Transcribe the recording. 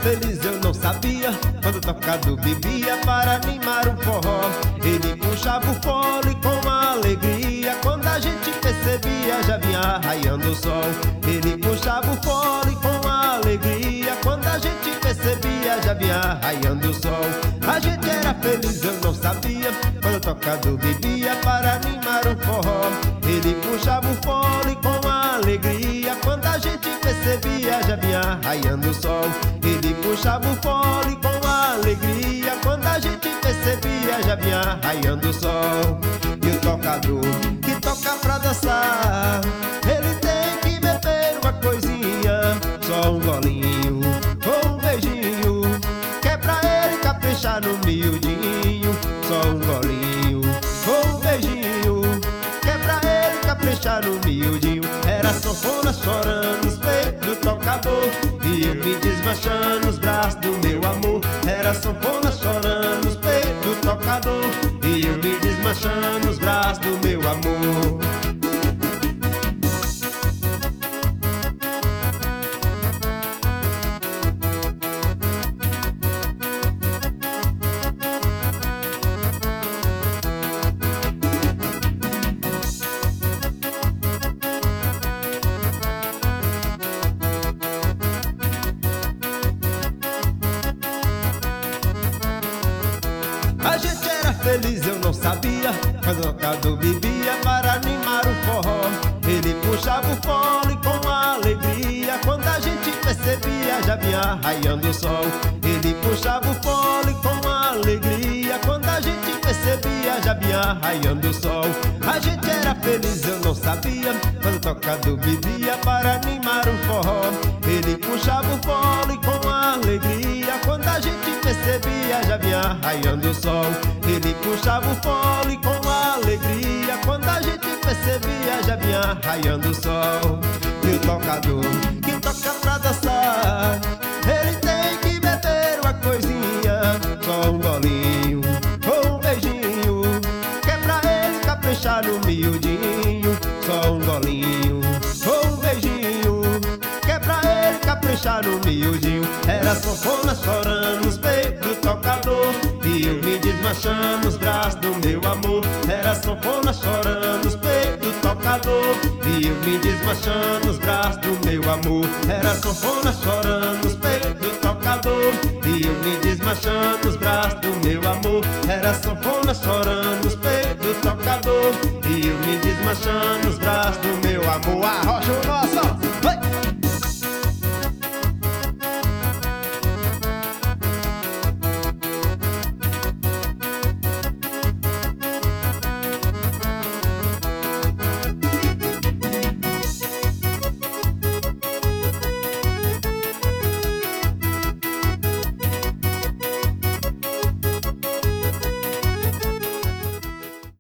feliz eu não sabia, quando o tocado bebia para animar um forró. Ele puxava o fole com alegria, quando a gente percebia já vinha raiando o sol. Ele puxava o fole com alegria, quando a gente percebia já vinha raiando o sol. A gente era feliz eu não sabia, quando o tocado bebia para animar um forró. Ele puxava o fole com alegria, quando a gente percebia já vinha raiando o sol. Ele puxava o fole com alegria, quando a gente percebia já vinha raiando o sol. E o tocador que toca pra dançar, ele tem que beber uma coisinha, só um golinho ou um beijinho, que é pra ele caprichar no miudinho. Só um golinho ou um beijinho, que é pra ele caprichar no miudinho. Era sanfona chorando nos peitos do tocador, e eu me desmanchando nos braços do meu amor. Era sanfona chorando nos peitos do tocador, e eu me desmanchando nos braços do meu amor. A gente era feliz, eu não sabia, quando o tocador bebia para animar o forró. Ele puxava o fole com alegria, quando a gente percebia já vinha raiando o sol. Ele puxava o fole com alegria, quando a gente percebia já vinha raiando o sol. A gente era feliz, eu não sabia, quando o tocador bebia para animar o forró. Ele puxava o fole com alegria, quando a gente percebia já vinha raiando o sol. Ele puxava o fole com alegria, quando a gente percebia já vinha raiando o sol. E o tocador que toca pra dançar, ele tem que beber uma coisinha, só um golinho ou um beijinho, que é pra ele caprichar no miudinho. Só um golinho ou um beijinho, que é pra ele caprichar no miudinho. Era sanfona chorando nos peitos do tocador, e eu me desmanchando nos braços do meu amor. Era sanfona chorando nos peitos do tocador, e eu me desmanchando nos braços do meu amor. Era sanfona chorando nos peitos do tocador, e eu me desmanchando nos braços do meu amor. Era sanfona chorando nos peitos do tocador, e eu me desmanchando